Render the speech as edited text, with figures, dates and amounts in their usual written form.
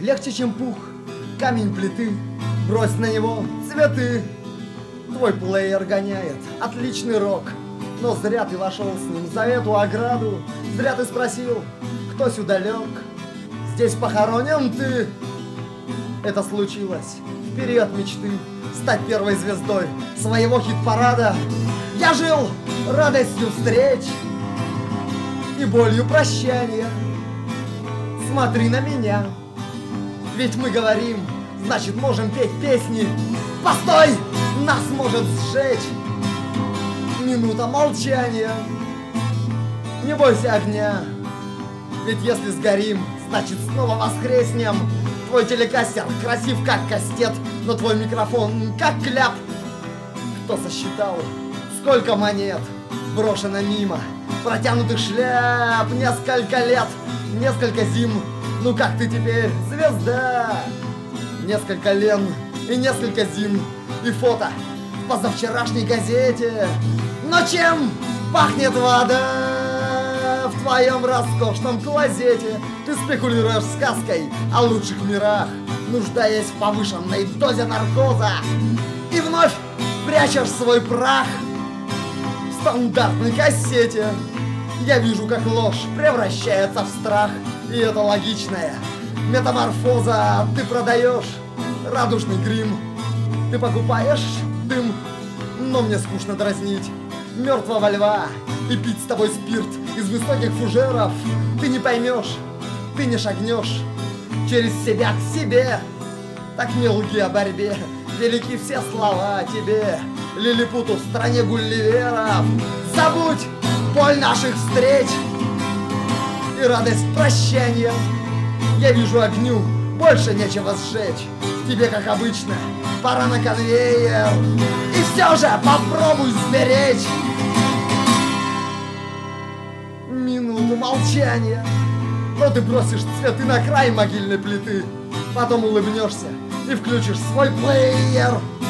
легче, чем пух, камень плиты. Брось на него цветы. Твой плеер гоняет отличный рок, но зря ты вошел с ним за эту ограду. Зря ты спросил, кто сюда лег. Здесь похоронен ты. Это случилось в период мечты стать первой звездой своего хит-парада. Я жил радостью встреч и болью прощания. Смотри на меня, ведь мы говорим, значит можем петь песни. Постой, нас может сжечь минута молчания. Не бойся огня, ведь если сгорим, значит снова воскреснем. Твой телекастер красив как кастет, но твой микрофон как кляп. Кто сосчитал, сколько монет брошено мимо протянутых шляп? Несколько лет, несколько зим, ну как ты теперь, звезда? Несколько лен и несколько зим, и фото в позавчерашней газете. Но чем пахнет вода в твоем роскошном клозете? Ты спекулируешь сказкой о лучших мирах, нуждаясь в повышенной дозе наркоза, и вновь прячешь свой прах в стандартной кассете. Я вижу, как ложь превращается в страх, и это логичная метаморфоза. Ты продаешь радужный грим, ты покупаешь дым, но мне скучно дразнить мертвого льва и пить с тобой спирт из высоких фужеров. Ты не поймешь, ты не шагнешь через себя к себе. Так не лги о борьбе, велики все слова тебе, лилипуту в стране гулливеров. Забудь боль наших встреч и радость прощания. Я вижу огню, больше нечего сжечь. Тебе, как обычно, пора на конвейер. И все же попробуй сберечь минуту молчания. Но ты бросишь цветы на край могильной плиты, потом улыбнешься и включишь свой плеер.